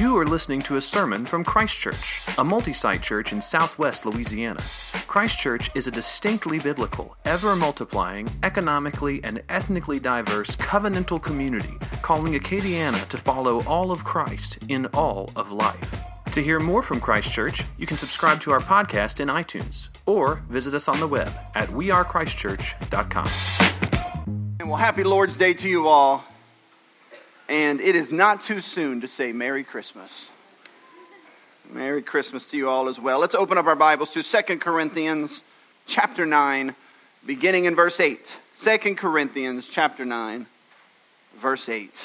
You are listening to a sermon from Christ Church, a multi-site church in southwest Louisiana. Christ Church is a distinctly biblical, ever-multiplying, economically and ethnically diverse covenantal community calling Acadiana to follow all of Christ in all of life. To hear more from Christ Church, you can subscribe to our podcast in iTunes or visit us on the web at wearechristchurch.com. Well, happy Lord's Day to you all. And it is not too soon to say Merry Christmas. Merry Christmas to you all as well. Let's open up our Bibles to 2 Corinthians chapter 9, beginning in verse 8. 2 Corinthians chapter 9, verse 8.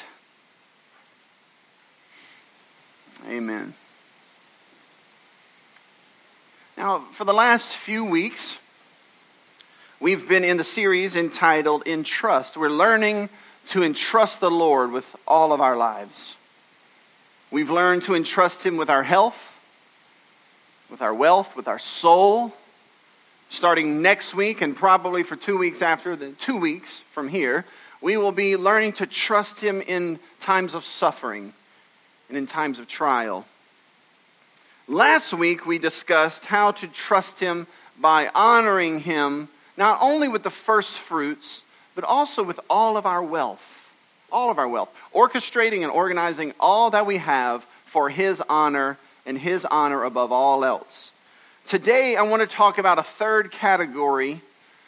Amen. Now, for the last few weeks, we've been in the series entitled Entrust. We're learning to entrust the Lord with all of our lives. We've learned to entrust Him with our health, with our wealth, with our soul. Starting next week and probably for 2 weeks after, 2 weeks from here, we will be learning to trust Him in times of suffering and in times of trial. Last week we discussed how to trust Him by honoring Him not only with the first fruits, but also with all of our wealth, orchestrating and organizing all that we have for His honor and His honor above all else. Today, I want to talk about a third category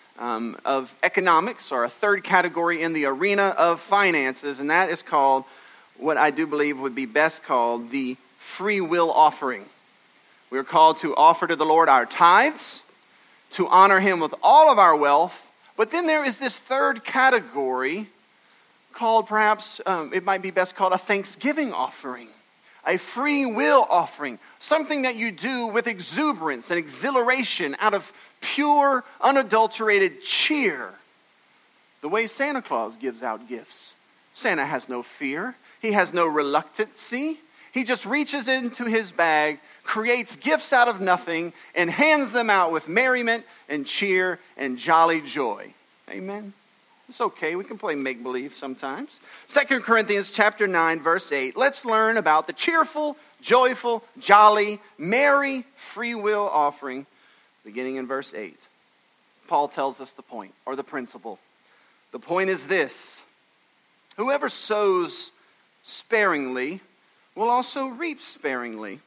of economics, or a third category in the arena of finances, and that is called what I do believe would be best called the free will offering. We are called to offer to the Lord our tithes, to honor Him with all of our wealth. But then there is this third category called perhaps, it might be best called a thanksgiving offering, a free will offering, something that you do with exuberance and exhilaration out of pure, unadulterated cheer. The way Santa Claus gives out gifts. Santa has no fear. He has no reluctancy. He just reaches into his bag, creates gifts out of nothing, and hands them out with merriment and cheer and jolly joy. Amen? It's okay. We can play make-believe sometimes. 2 Corinthians chapter 9, verse 8. Let's learn about the cheerful, joyful, jolly, merry, free will offering, beginning in verse 8. Paul tells us the point, or the principle. The point is this: whoever sows sparingly will also reap sparingly.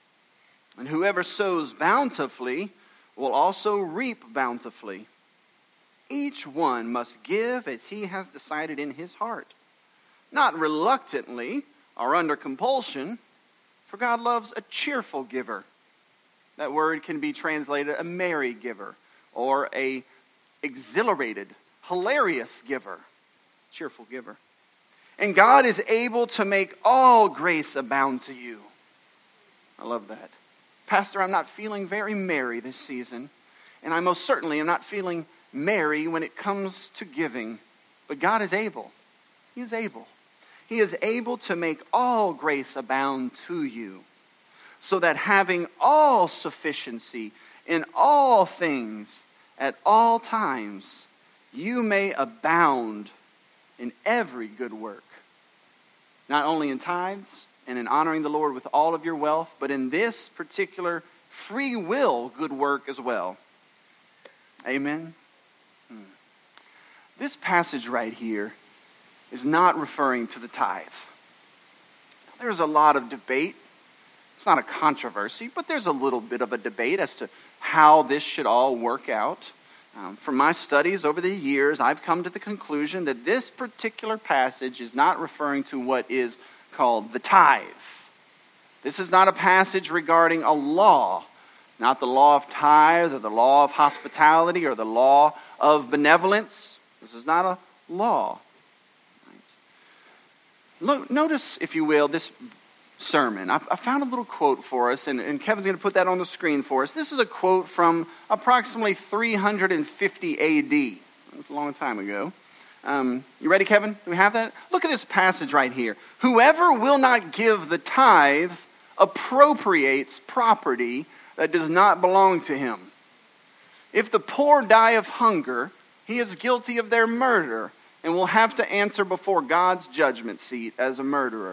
And whoever sows bountifully will also reap bountifully. Each one must give as he has decided in his heart, not reluctantly or under compulsion, for God loves a cheerful giver. That word can be translated a merry giver, or a exhilarated, hilarious giver, cheerful giver. And God is able to make all grace abound to you. I love that. Pastor, I'm not feeling very merry this season, and I most certainly am not feeling merry when it comes to giving. But God is able. He is able. He is able to make all grace abound to you, so that having all sufficiency in all things at all times, you may abound in every good work. Not only in tithes and in honoring the Lord with all of your wealth, but in this particular free will good work as well. Amen? This passage right here is not referring to the tithe. There's a lot of debate. It's not a controversy, but there's a little bit of a debate as to how this should all work out. From my studies over the years, I've come to the conclusion that this particular passage is not referring to what is called the tithe. This is not a passage regarding a law, not the law of tithe or the law of hospitality or the law of benevolence. This is not a law. Look, notice, if you will, this sermon. I found a little quote for us, and Kevin's going to put that on the screen for us. This is a quote from approximately 350 A.D. That's a long time ago. You ready, Kevin? Do we have that? Look at this passage right here. Whoever will not give the tithe appropriates property that does not belong to him. If the poor die of hunger, he is guilty of their murder and will have to answer before God's judgment seat as a murderer.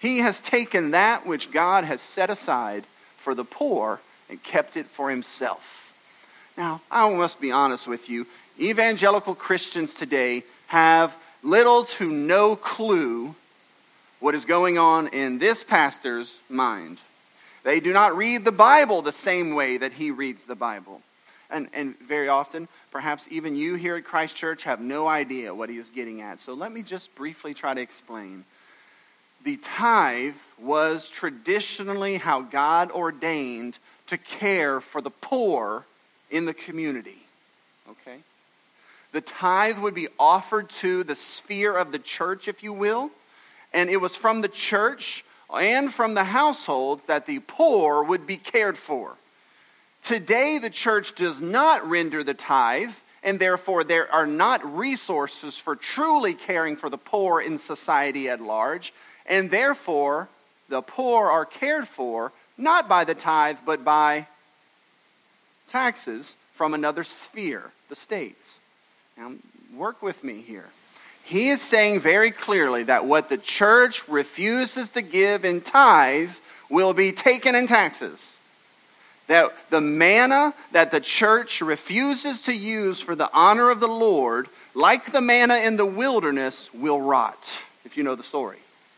He has taken that which God has set aside for the poor and kept it for himself. Now, I must be honest with you. Evangelical Christians today have little to no clue what is going on in this pastor's mind. They do not read the Bible the same way that he reads the Bible. And very often, perhaps even you here at Christ Church have no idea what he is getting at. So let me just briefly try to explain. The tithe was traditionally how God ordained to care for the poor in the community. Okay? The tithe would be offered to the sphere of the church, if you will. And it was from the church and from the households that the poor would be cared for. Today, the church does not render the tithe, and therefore there are not resources for truly caring for the poor in society at large. And therefore, the poor are cared for not by the tithe, but by taxes from another sphere, the state. Now, work with me here. He is saying very clearly that what the church refuses to give in tithe will be taken in taxes. That the manna that the church refuses to use for the honor of the Lord, like the manna in the wilderness, will rot, if you know the story.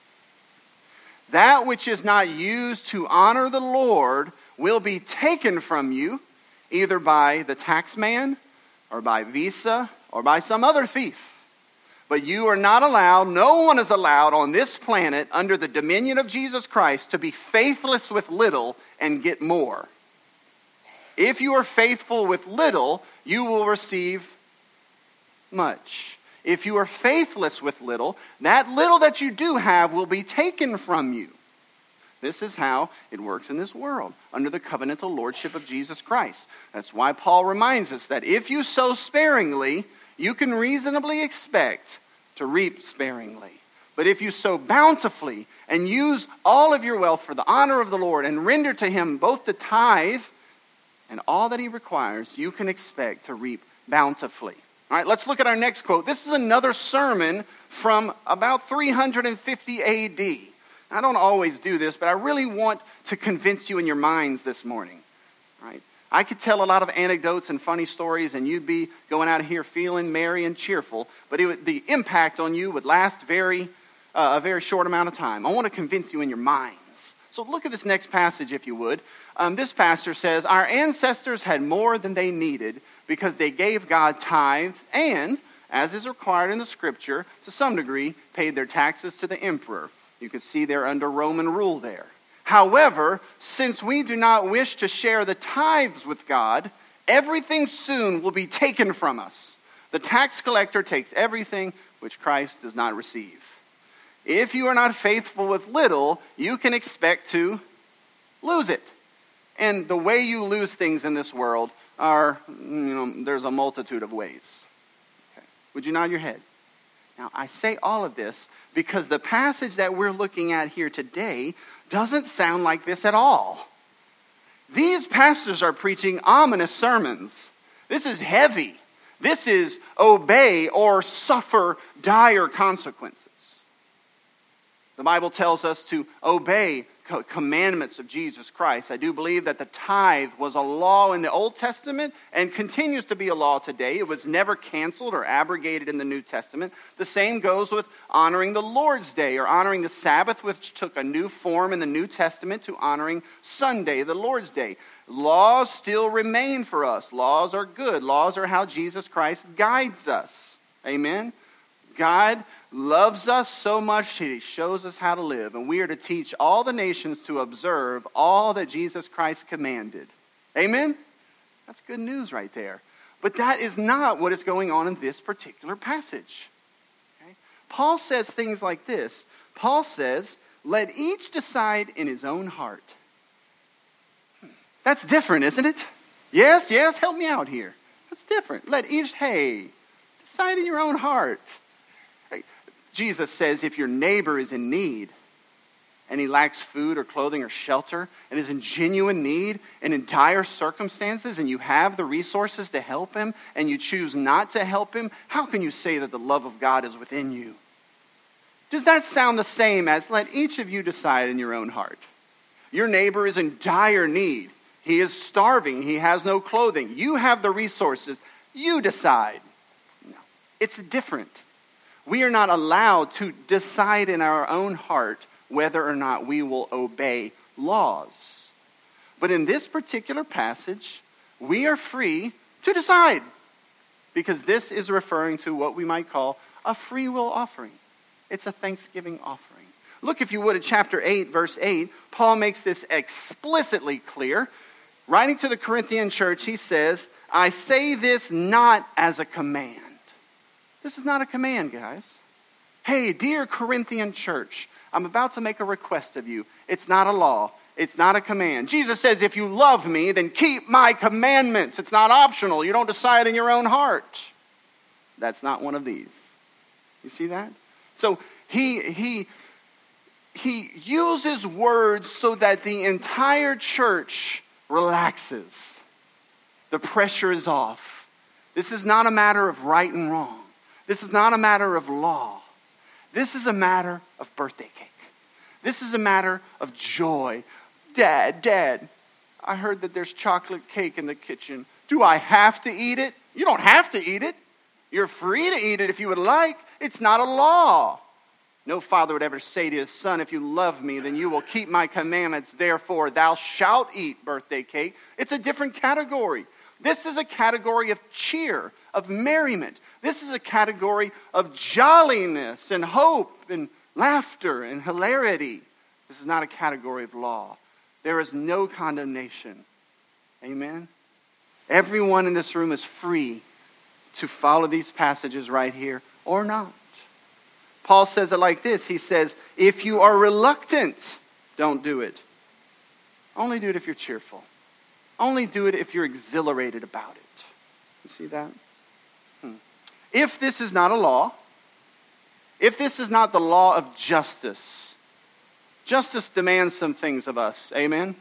That which is not used to honor the Lord will be taken from you, either by the tax man, or by Visa, or by some other thief. But you are not allowed, no one is allowed on this planet under the dominion of Jesus Christ to be faithless with little and get more. If you are faithful with little, you will receive much. If you are faithless with little, that little that you do have will be taken from you. This is how it works in this world, under the covenantal lordship of Jesus Christ. That's why Paul reminds us that if you sow sparingly, you can reasonably expect to reap sparingly. But if you sow bountifully and use all of your wealth for the honor of the Lord and render to him both the tithe and all that he requires, you can expect to reap bountifully. All right, let's look at our next quote. This is another sermon from about 350 AD. I don't always do this, but I really want to convince you in your minds this morning. All right? I could tell a lot of anecdotes and funny stories, and you'd be going out of here feeling merry and cheerful, but the impact on you would last a very short amount of time. I want to convince you in your minds. So look at this next passage, if you would. This pastor says, our ancestors had more than they needed because they gave God tithes and, as is required in the scripture, to some degree, paid their taxes to the emperor. You can see they're under Roman rule there. However, since we do not wish to share the tithes with God, everything soon will be taken from us. The tax collector takes everything which Christ does not receive. If you are not faithful with little, you can expect to lose it. And the way you lose things in this world are, there's a multitude of ways. Okay. Would you nod your head? Now, I say all of this because the passage that we're looking at here today doesn't sound like this at all. These pastors are preaching ominous sermons. This is heavy. This is obey or suffer dire consequences. The Bible tells us to obey commandments of Jesus Christ. I do believe that the tithe was a law in the Old Testament and continues to be a law today. It was never canceled or abrogated in the New Testament. The same goes with honoring the Lord's Day or honoring the Sabbath, which took a new form in the New Testament to honoring Sunday, the Lord's Day. Laws still remain for us. Laws are good. Laws are how Jesus Christ guides us. Amen? God loves us so much that he shows us how to live. And we are to teach all the nations to observe all that Jesus Christ commanded. Amen? That's good news right there. But that is not what is going on in this particular passage. Okay? Paul says things like this. Paul says, let each decide in his own heart. That's different, isn't it? Yes, help me out here. That's different. Let each, decide in your own heart. Jesus says if your neighbor is in need and he lacks food or clothing or shelter and is in genuine need and in dire circumstances and you have the resources to help him and you choose not to help him, how can you say that the love of God is within you? Does that sound the same as let each of you decide in your own heart? Your neighbor is in dire need. He is starving. He has no clothing. You have the resources. You decide. No, it's different. We are not allowed to decide in our own heart whether or not we will obey laws. But in this particular passage, we are free to decide, because this is referring to what we might call a free will offering. It's a thanksgiving offering. Look, if you would, at chapter 8, verse 8, Paul makes this explicitly clear. Writing to the Corinthian church, he says, I say this not as a command. This is not a command, guys. Hey, dear Corinthian church, I'm about to make a request of you. It's not a law. It's not a command. Jesus says, if you love me, then keep my commandments. It's not optional. You don't decide in your own heart. That's not one of these. You see that? So he uses words so that the entire church relaxes. The pressure is off. This is not a matter of right and wrong. This is not a matter of law. This is a matter of birthday cake. This is a matter of joy. Dad, I heard that there's chocolate cake in the kitchen. Do I have to eat it? You don't have to eat it. You're free to eat it if you would like. It's not a law. No father would ever say to his son, if you love me, then you will keep my commandments. Therefore, thou shalt eat birthday cake. It's a different category. This is a category of cheer, of merriment. This is a category of jolliness and hope and laughter and hilarity. This is not a category of law. There is no condemnation. Amen? Everyone in this room is free to follow these passages right here or not. Paul says it like this. He says, if you are reluctant, don't do it. Only do it if you're cheerful. Only do it if you're exhilarated about it. You see that? If this is not a law, if this is not the law of justice, justice demands some things of us. Amen?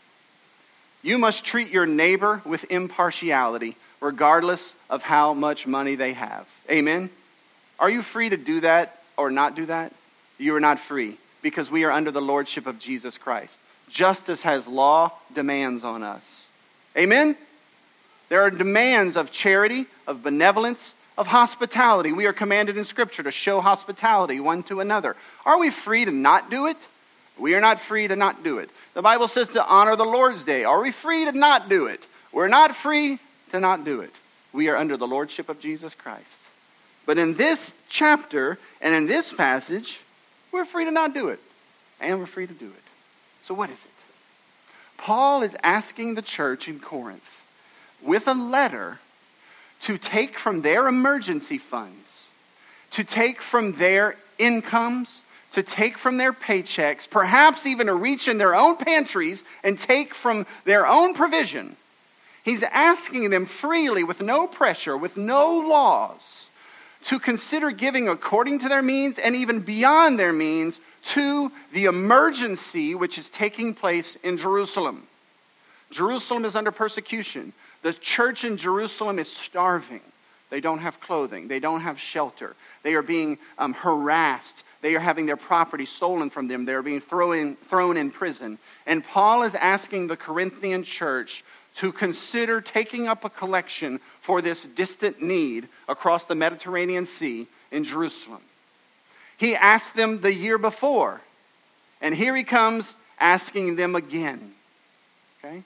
You must treat your neighbor with impartiality, regardless of how much money they have. Amen? Are you free to do that or not do that? You are not free, because we are under the lordship of Jesus Christ. Justice has law demands on us. Amen? There are demands of charity, of benevolence, of hospitality. We are commanded in Scripture to show hospitality one to another. Are we free to not do it? We are not free to not do it. The Bible says to honor the Lord's Day. Are we free to not do it? We're not free to not do it. We are under the lordship of Jesus Christ. But in this chapter and in this passage, we're free to not do it. And we're free to do it. So what is it? Paul is asking the church in Corinth with a letter to take from their emergency funds, to take from their incomes, to take from their paychecks, perhaps even to reach in their own pantries and take from their own provision. He's asking them freely, with no pressure, with no laws, to consider giving according to their means and even beyond their means to the emergency which is taking place in Jerusalem. Jerusalem is under persecution. The church in Jerusalem is starving. They don't have clothing. They don't have shelter. They are being harassed. They are having their property stolen from them. They are being thrown in prison. And Paul is asking the Corinthian church to consider taking up a collection for this distant need across the Mediterranean Sea in Jerusalem. He asked them the year before, and here he comes asking them again. Okay?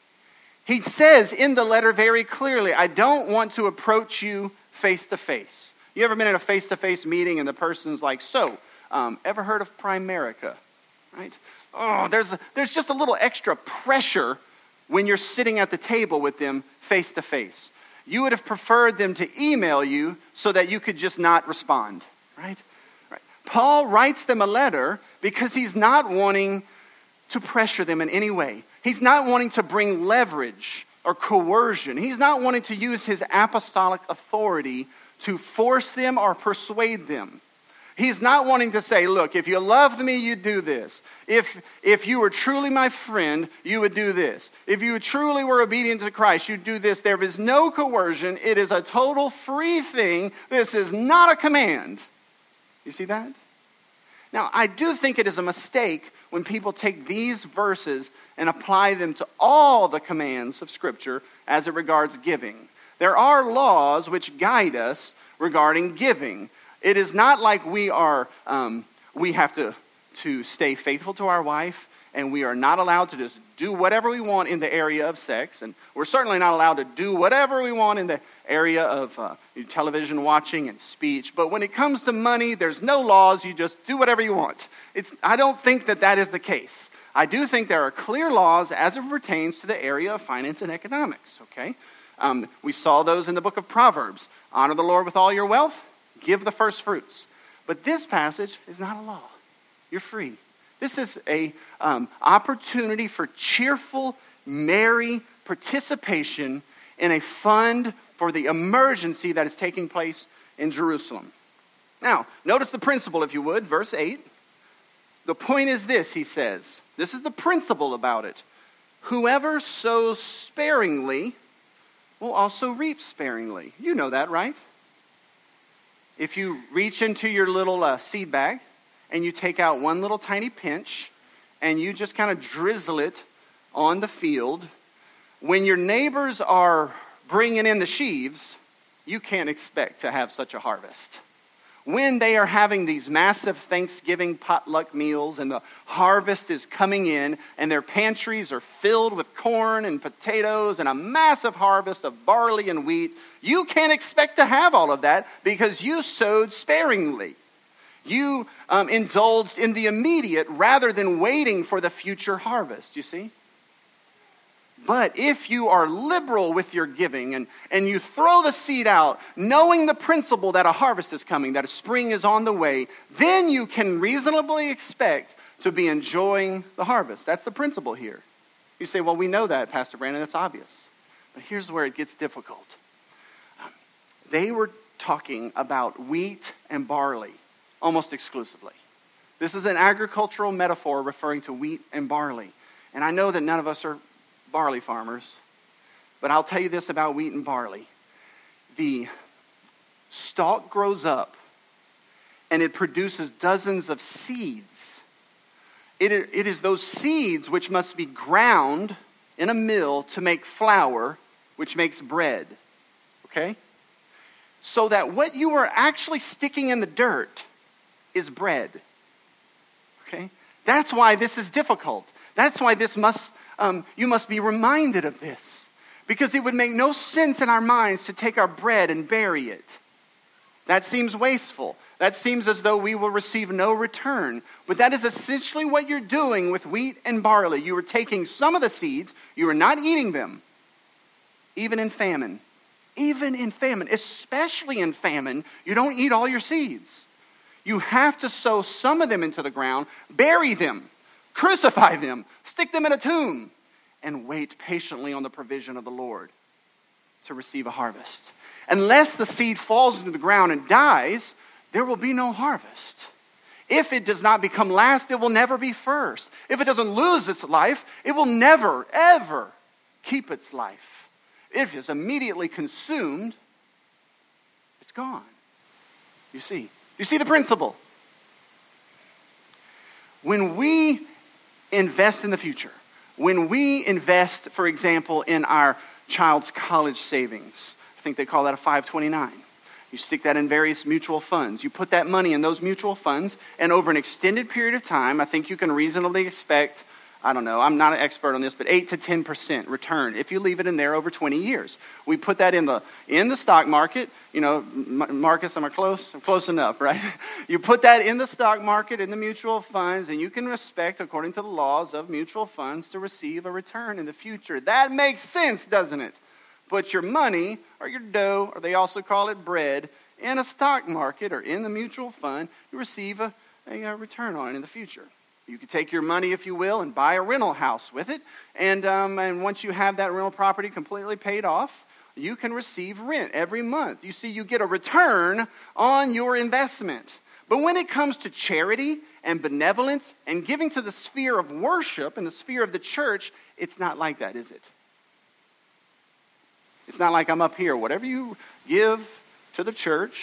He says in the letter very clearly, I don't want to approach you face to face. You ever been in a face-to-face meeting and the person's like, so, ever heard of Primerica? Right? Oh, there's just a little extra pressure when you're sitting at the table with them face to face. You would have preferred them to email you so that you could just not respond. Right? Paul writes them a letter because he's not wanting to pressure them in any way. He's not wanting to bring leverage or coercion. He's not wanting to use his apostolic authority to force them or persuade them. He's not wanting to say, look, if you loved me, you'd do this. If you were truly my friend, you would do this. If you truly were obedient to Christ, you'd do this. There is no coercion. It is a total free thing. This is not a command. You see that? Now, I do think it is a mistake when people take these verses and apply them to all the commands of Scripture as it regards giving. There are laws which guide us regarding giving. It is not like we have to stay faithful to our wife, and we are not allowed to just do whatever we want in the area of sex, and we're certainly not allowed to do whatever we want in the area of television watching and speech. But when it comes to money, there's no laws. You just do whatever you want. I don't think that is the case. I do think there are clear laws as it pertains to the area of finance and economics, okay? We saw those in the book of Proverbs. Honor the Lord with all your wealth, give the first fruits. But this passage is not a law. You're free. This is a opportunity for cheerful, merry participation in a fund for the emergency that is taking place in Jerusalem. Now, notice the principle, if you would, verse 8. The point is this, he says. This is the principle about it. Whoever sows sparingly will also reap sparingly. You know that, right? If you reach into your little seed bag and you take out one little tiny pinch and you just kind of drizzle it on the field, when your neighbors are bringing in the sheaves, you can't expect to have such a harvest. When they are having these massive Thanksgiving potluck meals and the harvest is coming in and their pantries are filled with corn and potatoes and a massive harvest of barley and wheat, you can't expect to have all of that because you sowed sparingly. You indulged in the immediate rather than waiting for the future harvest, you see? But if you are liberal with your giving and you throw the seed out, knowing the principle that a harvest is coming, that a spring is on the way, then you can reasonably expect to be enjoying the harvest. That's the principle here. You say, well, we know that, Pastor Brandon, that's obvious. But here's where it gets difficult. They were talking about wheat and barley almost exclusively. This is an agricultural metaphor referring to wheat and barley. And I know that none of us are barley farmers, but I'll tell you this about wheat and barley. The stalk grows up and it produces dozens of seeds. It is those seeds which must be ground in a mill to make flour, which makes bread. Okay? So that what you are actually sticking in the dirt is bread. Okay? That's why this is difficult. That's why this you must be reminded of this. Because it would make no sense in our minds to take our bread and bury it. That seems wasteful. That seems as though we will receive no return. But that is essentially what you're doing with wheat and barley. You are taking some of the seeds, you are not eating them. Even in famine. Even in famine. Especially in famine, you don't eat all your seeds. You have to sow some of them into the ground, bury them, crucify them, stick them in a tomb, and wait patiently on the provision of the Lord to receive a harvest. Unless the seed falls into the ground and dies, there will be no harvest. If it does not become last, it will never be first. If it doesn't lose its life, it will never, ever keep its life. If it's immediately consumed, it's gone. You see the principle? When we invest in the future, when we invest, for example, in our child's college savings, I think they call that a 529. You stick that in various mutual funds. You put that money in those mutual funds, and over an extended period of time, I think you can reasonably expect, I don't know, I'm not an expert on this, but 8 to 10% return if you leave it in there over 20 years. We put that in the stock market. You know, Marcus, am I close? I'm close enough, right? You put that in the stock market, in the mutual funds, and you can expect, according to the laws of mutual funds, to receive a return in the future. That makes sense, doesn't it? Put your money or your dough, or they also call it bread, in a stock market or in the mutual fund, you receive a return on it in the future. You could take your money, if you will, and buy a rental house with it. And once you have that rental property completely paid off, you can receive rent every month. You see, you get a return on your investment. But when it comes to charity and benevolence and giving to the sphere of worship and the sphere of the church, it's not like that, is it? It's not like I'm up here. Whatever you give to the church,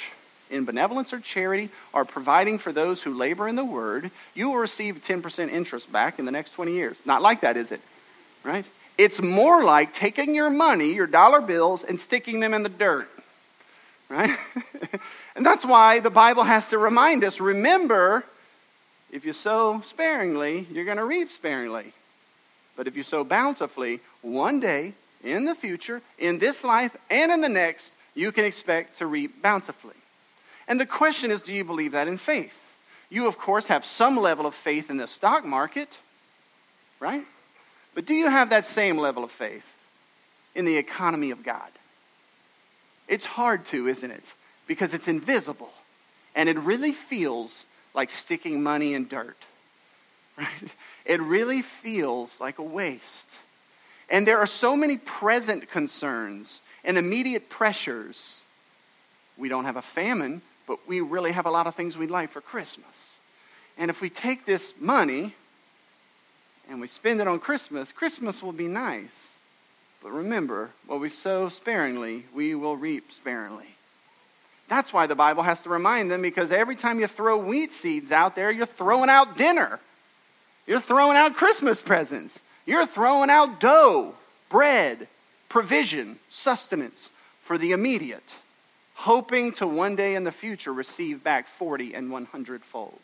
in benevolence or charity or providing for those who labor in the word, you will receive 10% interest back in the next 20 years. Not like that, is it? Right? It's more like taking your money, your dollar bills, and sticking them in the dirt. Right? And that's why the Bible has to remind us, remember, if you sow sparingly, you're going to reap sparingly. But if you sow bountifully, one day, in the future, in this life, and in the next, you can expect to reap bountifully. And the question is, do you believe that in faith? You, of course, have some level of faith in the stock market, right? But do you have that same level of faith in the economy of God? It's hard to, isn't it? Because it's invisible. And it really feels like sticking money in dirt. Right? It really feels like a waste. And there are so many present concerns and immediate pressures. We don't have a famine, but we really have a lot of things we'd like for Christmas. And if we take this money and we spend it on Christmas, Christmas will be nice. But remember, what we sow sparingly, we will reap sparingly. That's why the Bible has to remind them, because every time you throw wheat seeds out there, you're throwing out dinner. You're throwing out Christmas presents. You're throwing out dough, bread, provision, sustenance for the immediate, hoping to one day in the future receive back 40 and 100-fold.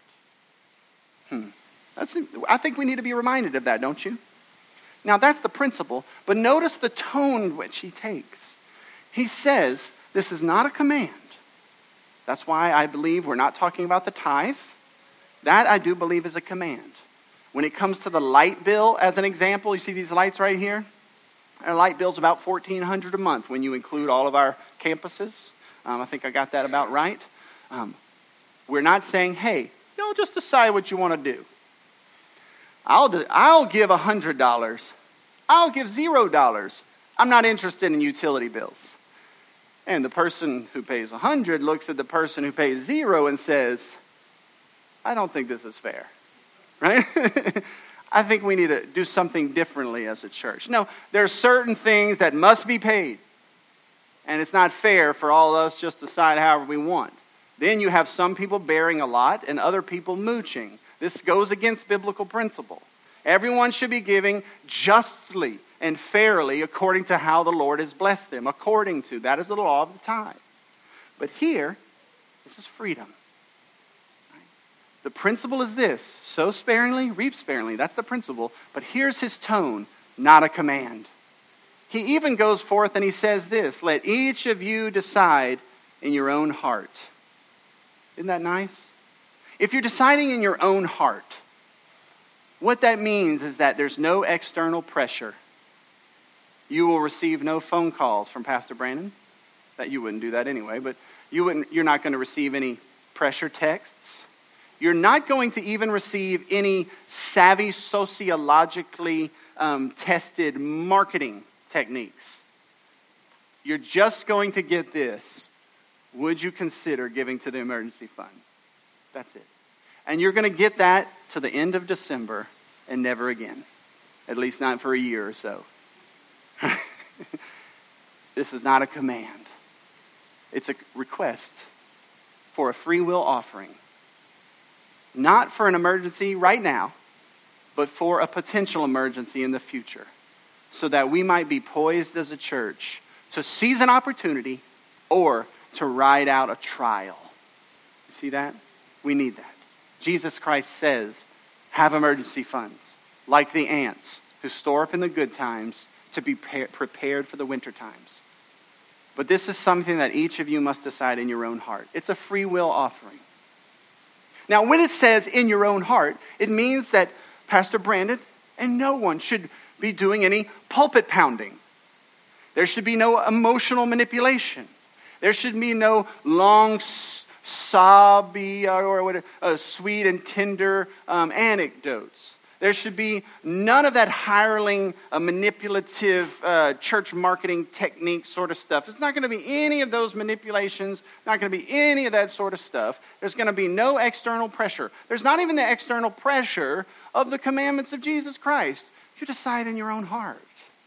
I think we need to be reminded of that, don't you? Now, that's the principle, but notice the tone which he takes. He says, this is not a command. That's why I believe we're not talking about the tithe. That I do believe is a command. When it comes to the light bill, as an example, you see these lights right here? Our light bill's about $1,400 a month when you include all of our campuses. I think I got that about right. We're not saying, hey, just decide what you want to do. I'll give $100. I'll give $0. I'm not interested in utility bills. And the person who pays $100 looks at the person who pays $0 and says, I don't think this is fair. Right? I think we need to do something differently as a church. No, there are certain things that must be paid. And it's not fair for all of us just to decide however we want. Then you have some people bearing a lot and other people mooching. This goes against biblical principle. Everyone should be giving justly and fairly according to how the Lord has blessed them. According to, that is the law of the tithe. But here, this is freedom. The principle is this: sow sparingly, reap sparingly. That's the principle. But here's his tone, not a command. He even goes forth and he says this: let each of you decide in your own heart. Isn't that nice? If you're deciding in your own heart, what that means is that there's no external pressure. You will receive no phone calls from Pastor Brandon. That you wouldn't do that anyway, but you're not going to receive any pressure texts. You're not going to even receive any savvy, sociologically tested marketing techniques. You're just going to get this: would you consider giving to the emergency fund? That's it. And you're going to get that to the end of December and never again. At least not for a year or so. This is not a command. It's a request for a free will offering. Not for an emergency right now, but for a potential emergency in the future. So that we might be poised as a church to seize an opportunity or to ride out a trial. You see that? We need that. Jesus Christ says, have emergency funds, like the ants who store up in the good times to be prepared for the winter times. But this is something that each of you must decide in your own heart. It's a free will offering. Now, when it says in your own heart, it means that Pastor Brandon and no one should be doing any pulpit pounding. There should be no emotional manipulation. There should be no long, sobby or sweet and tender anecdotes. There should be none of that hireling, manipulative church marketing technique sort of stuff. It's not going to be any of those manipulations, not going to be any of that sort of stuff. There's going to be no external pressure. There's not even the external pressure of the commandments of Jesus Christ. You decide in your own heart.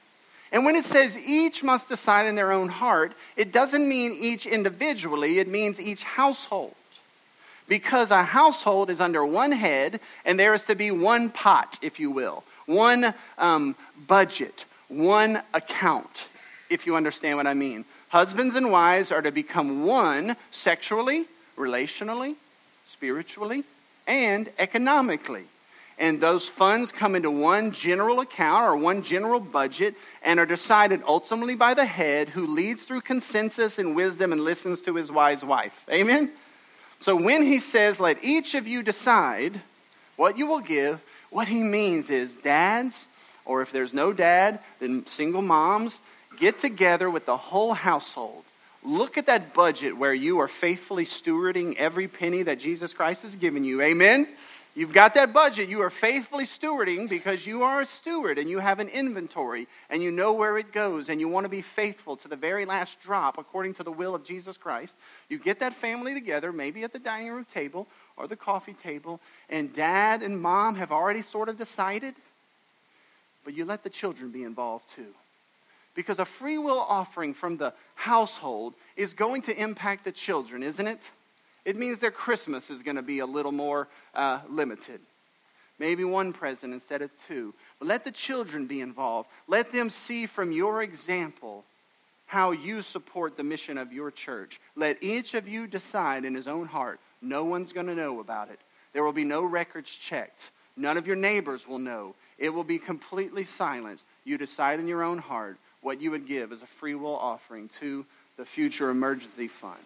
And when it says each must decide in their own heart, it doesn't mean each individually, it means each household. Because a household is under one head, and there is to be one pot, if you will. One budget, one account, if you understand what I mean. Husbands and wives are to become one sexually, relationally, spiritually, and economically. And those funds come into one general account or one general budget and are decided ultimately by the head, who leads through consensus and wisdom and listens to his wise wife. Amen? So when he says, let each of you decide what you will give, what he means is dads, or if there's no dad, then single moms, get together with the whole household. Look at that budget where you are faithfully stewarding every penny that Jesus Christ has given you. Amen? You've got that budget. You are faithfully stewarding because you are a steward and you have an inventory and you know where it goes and you want to be faithful to the very last drop according to the will of Jesus Christ. You get that family together, maybe at the dining room table or the coffee table, and dad and mom have already sort of decided, but you let the children be involved too. Because a free will offering from the household is going to impact the children, isn't it? It means their Christmas is going to be a little more limited. Maybe one present instead of two. But let the children be involved. Let them see from your example how you support the mission of your church. Let each of you decide in his own heart. No one's going to know about it. There will be no records checked. None of your neighbors will know. It will be completely silent. You decide in your own heart what you would give as a free will offering to the future emergency fund.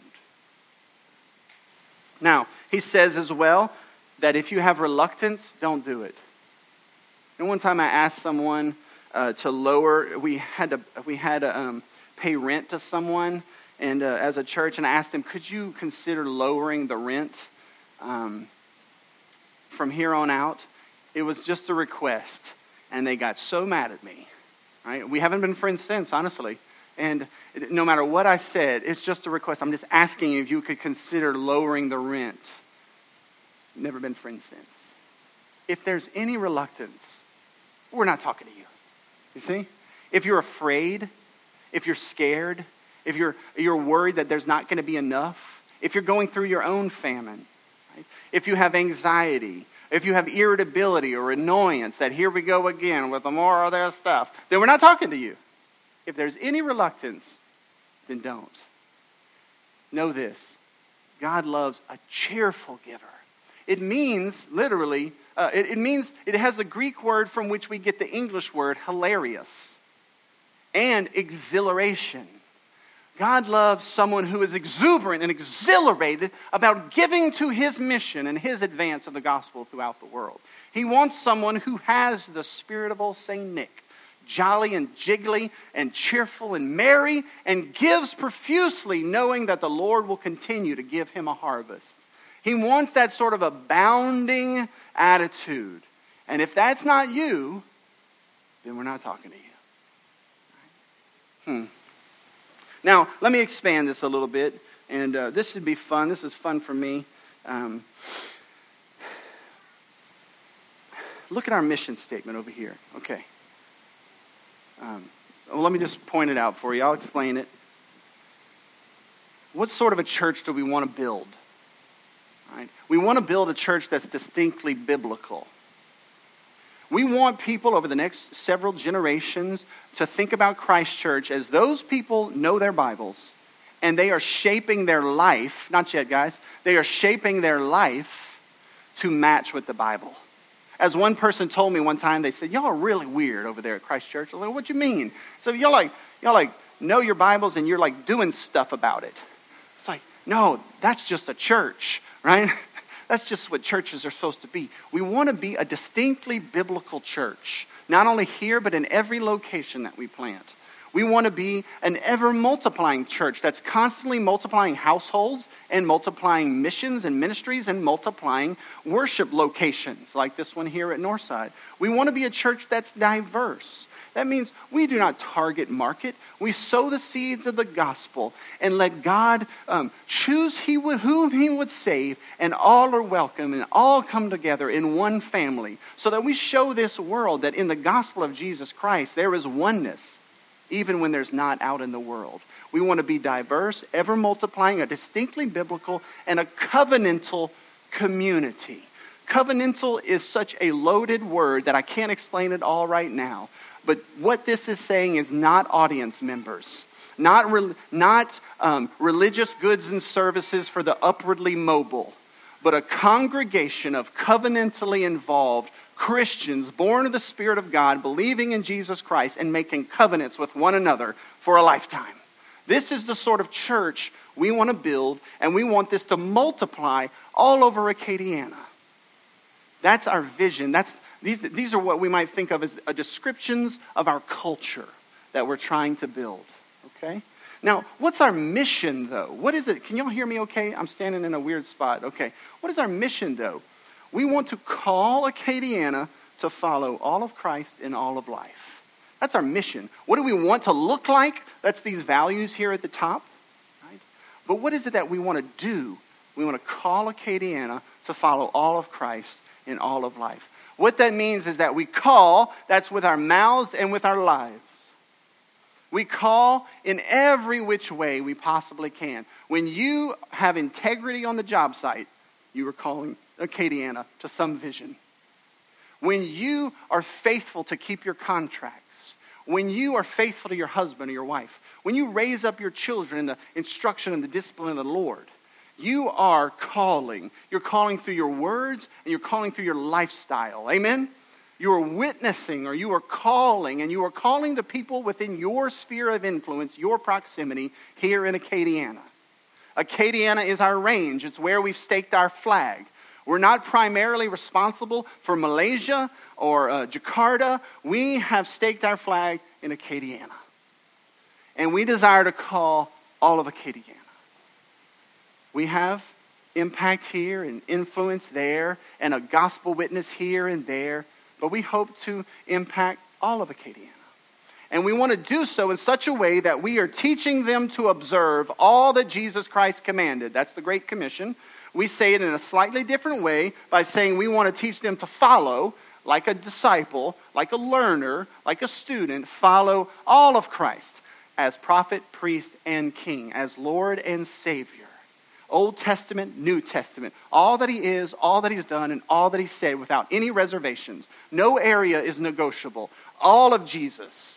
Now, he says as well that if you have reluctance, don't do it. And one time I asked someone to lower, we had to pay rent to someone and as a church, and I asked them, could you consider lowering the rent from here on out? It was just a request, and they got so mad at me. Right? We haven't been friends since, honestly. And no matter what I said, it's just a request. I'm just asking you if you could consider lowering the rent. Never been friends since. If there's any reluctance, we're not talking to you. You see? If you're afraid, if you're scared, if you're worried that there's not going to be enough, if you're going through your own famine, right? If you have anxiety, if you have irritability or annoyance that here we go again with the more of their stuff, then we're not talking to you. If there's any reluctance, then don't. Know this. God loves a cheerful giver. It means, literally, it has the Greek word from which we get the English word hilarious and exhilaration. God loves someone who is exuberant and exhilarated about giving to his mission and his advance of the gospel throughout the world. He wants someone who has the spirit of old St. Nick, jolly and jiggly and cheerful and merry, and gives profusely, knowing that the Lord will continue to give him a harvest. He wants that sort of abounding attitude. And if that's not you, then we're not talking to you. Now, let me expand this a little bit, and this should be fun. This is fun for me. Look at our mission statement over here. Okay. Well, let me just point it out for you. I'll explain it. What sort of a church do we want to build? Right? We want to build a church that's distinctly biblical. We want people over the next several generations to think about Christ Church as those people know their Bibles and they are shaping their life, not yet guys, they are shaping their life to match with the Bible. As one person told me one time, they said, y'all are really weird over there at Christ Church. I was like, what do you mean? So y'all know your Bibles and you're like doing stuff about it. It's like, no, that's just a church, right? That's just what churches are supposed to be. We want to be a distinctly biblical church, not only here, but in every location that we plant. We want to be an ever-multiplying church that's constantly multiplying households and multiplying missions and ministries and multiplying worship locations like this one here at Northside. We want to be a church that's diverse. That means we do not target market. We sow the seeds of the gospel and let God choose whom he would save, and all are welcome and all come together in one family so that we show this world that in the gospel of Jesus Christ there is oneness. even when there's not out in the world. We want to be diverse, ever multiplying, a distinctly biblical and a covenantal community. Covenantal is such a loaded word that I can't explain it all right now. But what this is saying is not audience members, not religious goods and services for the upwardly mobile, but a congregation of covenantally involved Christians born of the Spirit of God, believing in Jesus Christ and making covenants with one another for a lifetime. This is the sort of church we want to build, and we want this to multiply all over Acadiana. That's our vision. These are what we might think of as descriptions of our culture that we're trying to build. Okay? Now, what's our mission, though? What is it? Can y'all hear me okay? I'm standing in a weird spot. Okay. What is our mission, though? We want to call Acadiana to follow all of Christ in all of life. That's our mission. What do we want to look like? That's these values here at the top. Right? But what is it that we want to do? We want to call Acadiana to follow all of Christ in all of life. What that means is that we call, that's with our mouths and with our lives. We call in every which way we possibly can. When you have integrity on the job site, you are calling Acadiana to some vision. When you are faithful to keep your contracts, when you are faithful to your husband or your wife, when you raise up your children in the instruction and the discipline of the Lord, you are calling. You're calling through your words and you're calling through your lifestyle. Amen? You are witnessing, or you are calling, and you are calling the people within your sphere of influence, your proximity, here in Acadiana. Acadiana is our range. It's where we've staked our flag. We're not primarily responsible for Malaysia or Jakarta. We have staked our flag in Acadiana. And we desire to call all of Acadiana. We have impact here and influence there and a gospel witness here and there. But we hope to impact all of Acadiana. And we want to do so in such a way that we are teaching them to observe all that Jesus Christ commanded. That's the Great Commission. We say it in a slightly different way by saying we want to teach them to follow, like a disciple, like a learner, like a student, follow all of Christ as prophet, priest, and king, as Lord and Savior. Old Testament, New Testament. All that he is, all that he's done, and all that he said without any reservations. No area is negotiable. All of Jesus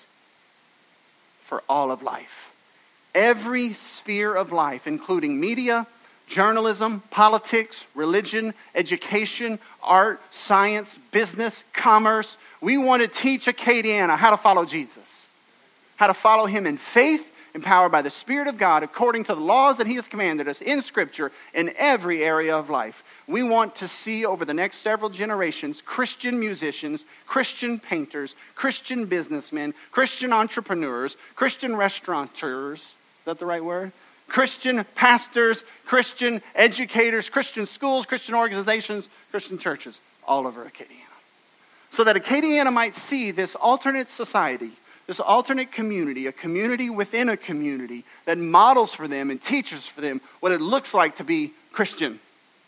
for all of life. Every sphere of life, including media, journalism, politics, religion, education, art, science, business, commerce. We want to teach Acadiana how to follow Jesus. How to follow him in faith, empowered by the Spirit of God, according to the laws that he has commanded us in Scripture in every area of life. We want to see over the next several generations Christian musicians, Christian painters, Christian businessmen, Christian entrepreneurs, Christian restaurateurs. Is that the right word? Christian pastors, Christian educators, Christian schools, Christian organizations, Christian churches, all over Acadiana. So that Acadiana might see this alternate society, this alternate community, a community within a community that models for them and teaches for them what it looks like to be Christian.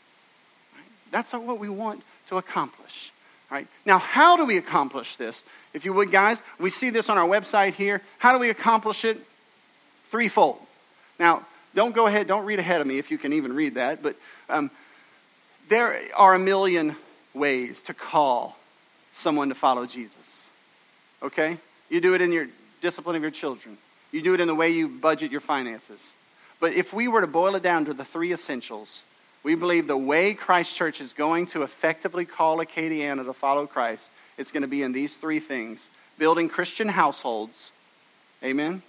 That's what we want to accomplish. Right? Now, how do we accomplish this? If you would, guys, we see this on our website here. How do we accomplish it? Threefold. Now, don't read ahead of me if you can even read that, but there are a million ways to call someone to follow Jesus. Okay? You do it in your discipline of your children. You do it in the way you budget your finances. But if we were to boil it down to the three essentials, we believe the way Christ Church is going to effectively call Acadiana to follow Christ, it's going to be in these three things. Building Christian households. Amen.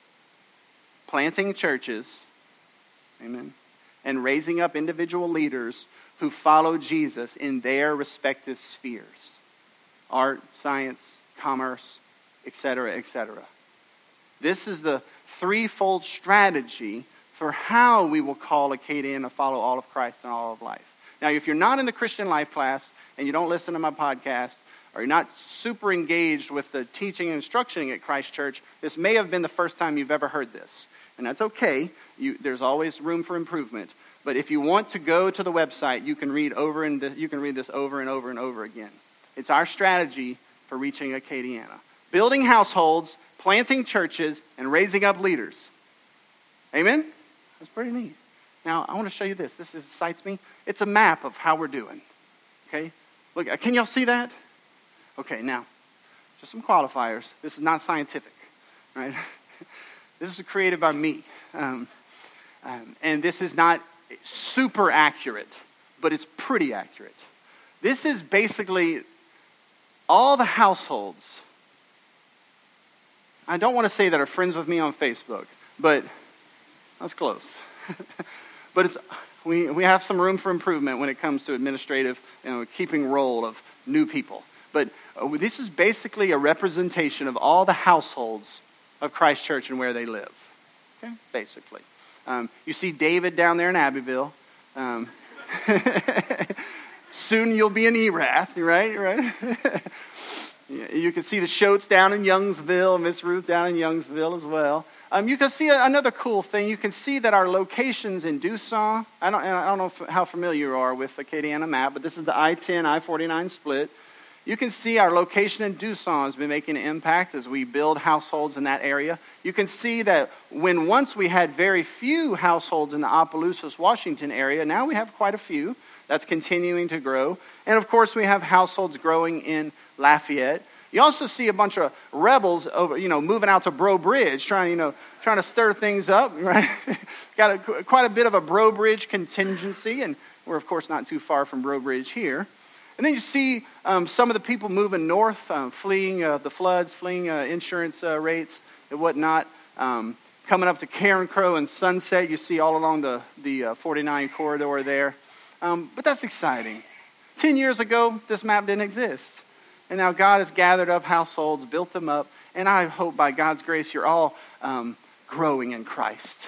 Planting churches. Amen. And raising up individual leaders who follow Jesus in their respective spheres. Art, science, commerce, etc., etc. This is the threefold strategy for how we will call Acadiana to follow all of Christ and all of life. Now, if you're not in the Christian Life class and you don't listen to my podcast, or you're not super engaged with the teaching and instruction at Christ Church, this may have been the first time you've ever heard this. And that's okay. There's always room for improvement. But if you want to go to the website, you can read this over and over and over again. It's our strategy for reaching Acadiana. Building households, planting churches and raising up leaders. Amen? That's pretty neat. Now, I want to show you this. This excites me. It's a map of how we're doing. Okay? Look, can y'all see that? Okay, now, just some qualifiers. This is not scientific, right? This is created by me. And this is not super accurate, but it's pretty accurate. This is basically all the households. I don't want to say that are friends with me on Facebook, but that's close. But we have some room for improvement when it comes to administrative, keeping roll of new people. But this is basically a representation of all the households of Christ Church and where they live. Okay, basically. You see David down there in Abbeville. Soon you'll be in Erath, right? You can see the Shoats down in Youngsville, Miss Ruth down in Youngsville as well. You can see another cool thing. You can see that our locations in Doosan, I don't know how familiar you are with the Acadiana map, but this is the I-10, I-49 split. You can see our location in Doosan has been making an impact as we build households in that area. You can see that when once we had very few households in the Opelousas, Washington area, now we have quite a few. That's continuing to grow. And of course, we have households growing in Lafayette. You also see a bunch of rebels over, moving out to Breaux Bridge, trying to stir things up, right? Got quite a bit of a Breaux Bridge contingency, and we're of course not too far from Breaux Bridge here. And then you see some of the people moving north, fleeing the floods, fleeing insurance rates and whatnot. Coming up to Karen Crow and Sunset, you see all along the 49 corridor there. But that's exciting. 10 years ago, this map didn't exist. And now God has gathered up households, built them up, and I hope by God's grace you're all growing in Christ.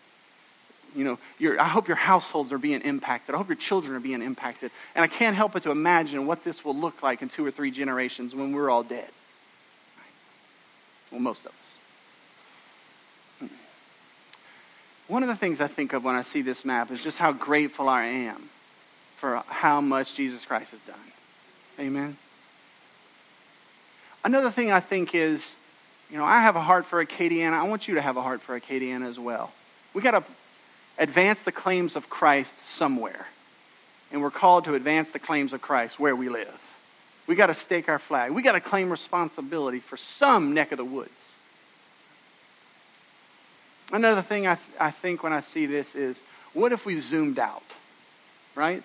I hope your households are being impacted. I hope your children are being impacted. And I can't help but to imagine what this will look like in 2 or 3 generations when we're all dead. Well, most of us. One of the things I think of when I see this map is just how grateful I am for how much Jesus Christ has done. Amen. Another thing I think is, I have a heart for Acadiana. I want you to have a heart for Acadiana as well. We got to advance the claims of Christ somewhere. And we're called to advance the claims of Christ where we live. We got to stake our flag. We got to claim responsibility for some neck of the woods. Another thing I think when I see this is, what if we zoomed out, right?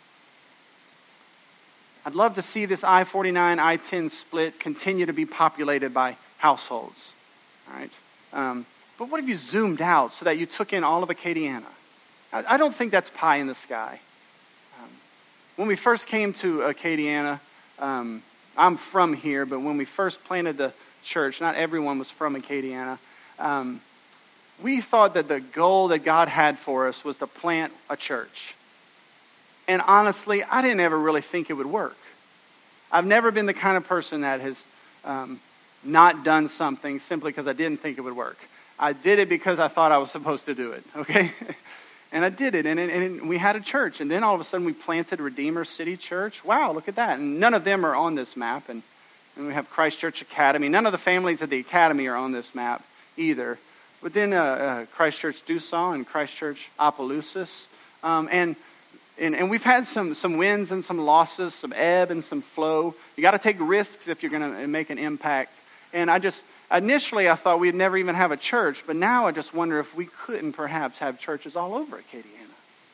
I'd love to see this I-49, I-10 split continue to be populated by households, all right? But what if you zoomed out so that you took in all of Acadiana? I don't think that's pie in the sky. When we first came to Acadiana, I'm from here, but when we first planted the church, not everyone was from Acadiana. We thought that the goal that God had for us was to plant a church. And honestly, I didn't ever really think it would work. I've never been the kind of person that has not done something simply because I didn't think it would work. I did it because I thought I was supposed to do it, okay? And I did it, and we had a church. And then all of a sudden we planted Redeemer City Church. Wow, look at that. And none of them are on this map. And we have Christ Church Academy. None of the families at the Academy are on this map either. But then Christ Church Doosan and Christ Church Opelousas. And we've had some wins and some losses, some ebb and some flow. You got to take risks if you're going to make an impact. And initially I thought we'd never even have a church, but now I just wonder if we couldn't perhaps have churches all over Acadiana.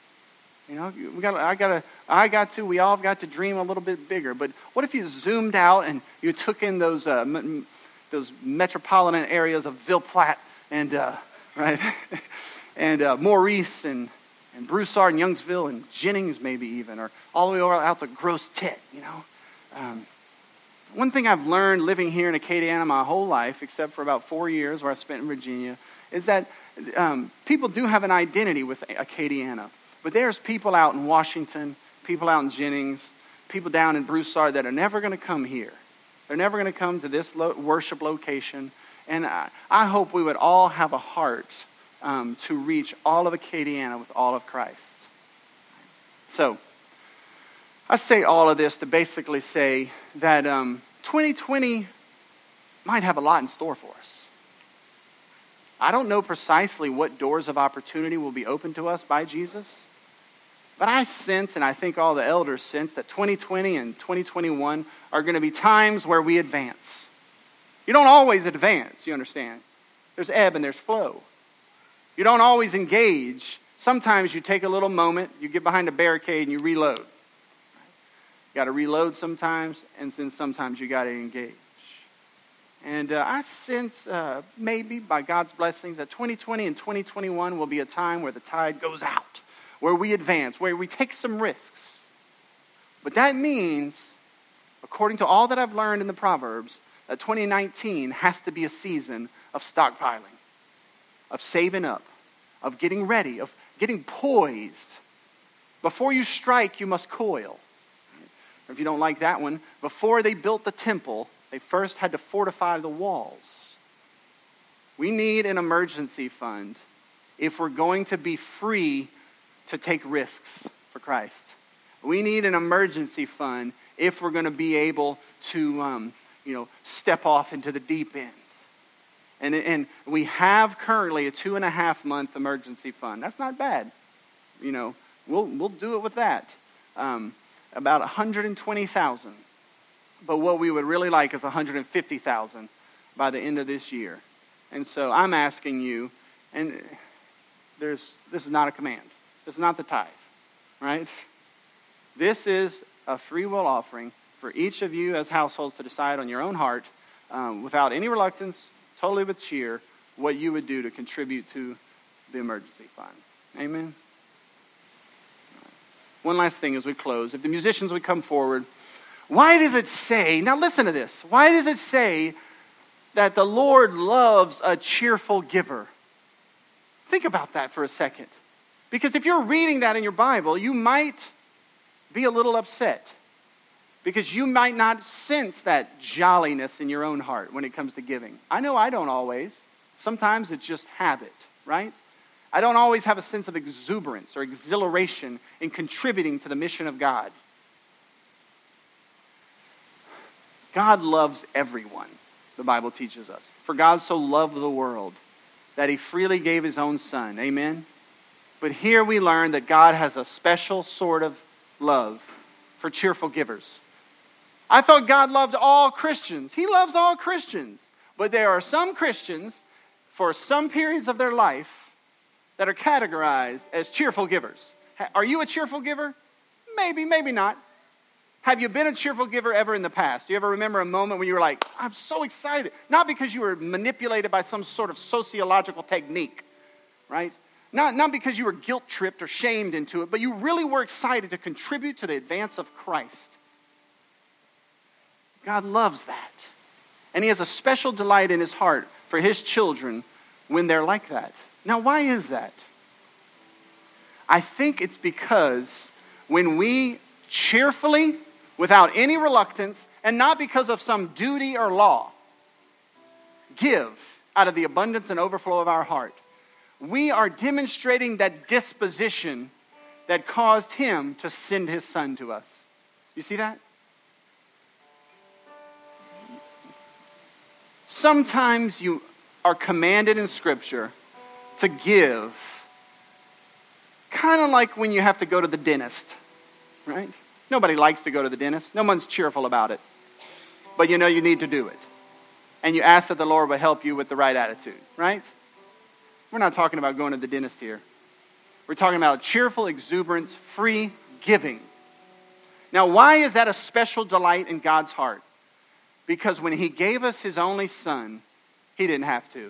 We all got to dream a little bit bigger. But what if you zoomed out and you took in those metropolitan areas of Ville Platte and right, and Maurice and Broussard and Youngsville and Jennings maybe even, or all the way out to Grosse Tete, One thing I've learned living here in Acadiana my whole life, except for about 4 years where I spent in Virginia, is that people do have an identity with Acadiana. But there's people out in Washington, people out in Jennings, people down in Broussard that are never going to come here. They're never going to come to this worship location. And I hope we would all have a heart to reach all of Acadiana with all of Christ. So, I say all of this to basically say that 2020 might have a lot in store for us. I don't know precisely what doors of opportunity will be opened to us by Jesus, but I sense, and I think all the elders sense, that 2020 and 2021 are going to be times where we advance. You don't always advance, you understand. There's ebb and there's flow. You don't always engage. Sometimes you take a little moment, you get behind a barricade and you reload. You got to reload sometimes, and then sometimes you got to engage. And I sense, maybe by God's blessings, that 2020 and 2021 will be a time where the tide goes out, where we advance, where we take some risks. But that means, according to all that I've learned in the Proverbs, that 2019 has to be a season of stockpiling, of saving up, of getting ready, of getting poised. Before you strike, you must coil. Or if you don't like that one, before they built the temple, they first had to fortify the walls. We need an emergency fund if we're going to be free to take risks for Christ. We need an emergency fund if we're going to be able to, step off into the deep end. And we have currently a 2.5-month emergency fund. That's not bad. We'll do it with that. About $120,000. But what we would really like is $150,000 by the end of this year. And so I'm asking you, and this is not a command. This is not the tithe, right? This is a free will offering for each of you as households to decide on your own heart, without any reluctance, totally with cheer, what you would do to contribute to the emergency fund. Amen? One last thing as we close. If the musicians would come forward, why does it say, now listen to this, why does it say that the Lord loves a cheerful giver? Think about that for a second. Because if you're reading that in your Bible, you might be a little upset. Because you might not sense that jolliness in your own heart when it comes to giving. I know I don't always. Sometimes it's just habit, right? I don't always have a sense of exuberance or exhilaration in contributing to the mission of God. God loves everyone, the Bible teaches us. For God so loved the world that he freely gave his own son. Amen? But here we learn that God has a special sort of love for cheerful givers. I thought God loved all Christians. He loves all Christians. But there are some Christians, for some periods of their life, that are categorized as cheerful givers. Are you a cheerful giver? Maybe, maybe not. Have you been a cheerful giver ever in the past? Do you ever remember a moment when you were like, I'm so excited? Not because you were manipulated by some sort of sociological technique, right? Not because you were guilt-tripped or shamed into it, but you really were excited to contribute to the advance of Christ. God loves that. And he has a special delight in his heart for his children when they're like that. Now, why is that? I think it's because when we cheerfully, without any reluctance, and not because of some duty or law, give out of the abundance and overflow of our heart, we are demonstrating that disposition that caused him to send his son to us. You see that? Sometimes you are commanded in Scripture to give, kind of like when you have to go to the dentist, right? Nobody likes to go to the dentist. No one's cheerful about it. But you know you need to do it. And you ask that the Lord will help you with the right attitude, right? We're not talking about going to the dentist here. We're talking about cheerful exuberance, free giving. Now, why is that a special delight in God's heart? Because when he gave us his only son, he didn't have to.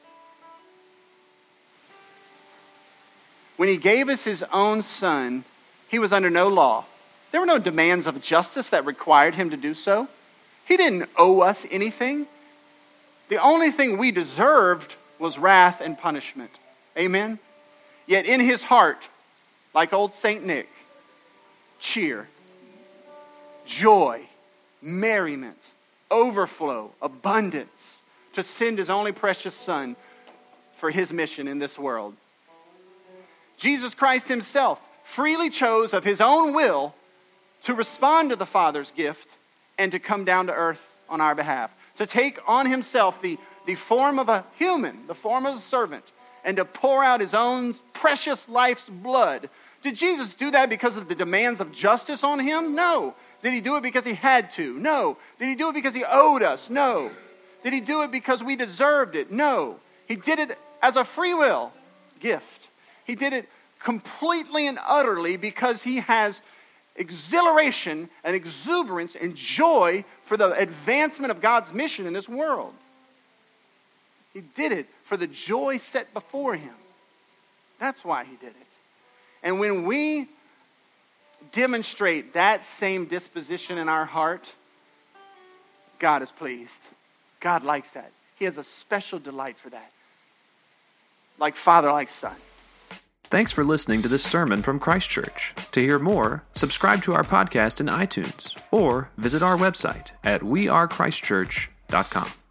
When he gave us his own son, he was under no law. There were no demands of justice that required him to do so. He didn't owe us anything. The only thing we deserved was wrath and punishment. Amen? Yet in his heart, like old St. Nick, cheer, joy, merriment, overflow, abundance, to send his only precious son for his mission in this world. Jesus Christ himself freely chose of his own will to respond to the Father's gift and to come down to earth on our behalf, to take on himself the the form of a human, the form of a servant, and to pour out his own precious life's blood. Did Jesus do that because of the demands of justice on him? No. Did he do it because he had to? No. Did he do it because he owed us? No. Did he do it because we deserved it? No. He did it as a free will gift. He did it completely and utterly because he has exhilaration and exuberance and joy for the advancement of God's mission in this world. He did it for the joy set before him. That's why he did it. And when we demonstrate that same disposition in our heart, God is pleased. God likes that. He has a special delight for that. Like Father, like Son. Thanks for listening to this sermon from Christ Church. To hear more, subscribe to our podcast in iTunes or visit our website at wearechristchurch.com.